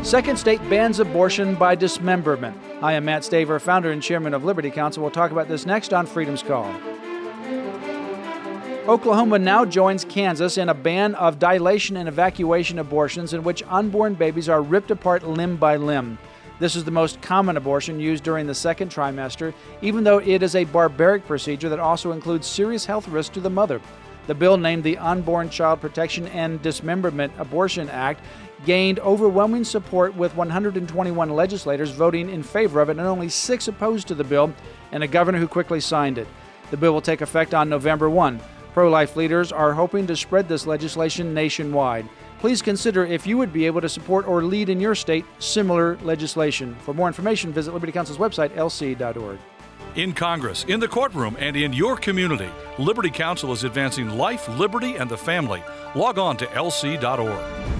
Second state bans abortion by dismemberment. I am Matt Staver, founder and chairman of Liberty Counsel. We'll talk about this next on Freedom's Call. Oklahoma now joins Kansas in a ban of dilation and evacuation abortions in which unborn babies are ripped apart limb by limb. This is the most common abortion used during the second trimester, even though it is a barbaric procedure that also includes serious health risks to the mother. The bill, named the Unborn Child Protection and Dismemberment Abortion Act, gained overwhelming support with 121 legislators voting in favor of it and only 6 opposed to the bill, and a governor who quickly signed it. The bill will take effect on November 1. Pro-life leaders are hoping to spread this legislation nationwide. Please consider if you would be able to support or lead in your state similar legislation. For more information, visit Liberty Counsel's website, lc.org. In Congress, in the courtroom, and in your community, Liberty Counsel is advancing life, liberty, and the family. Log on to lc.org.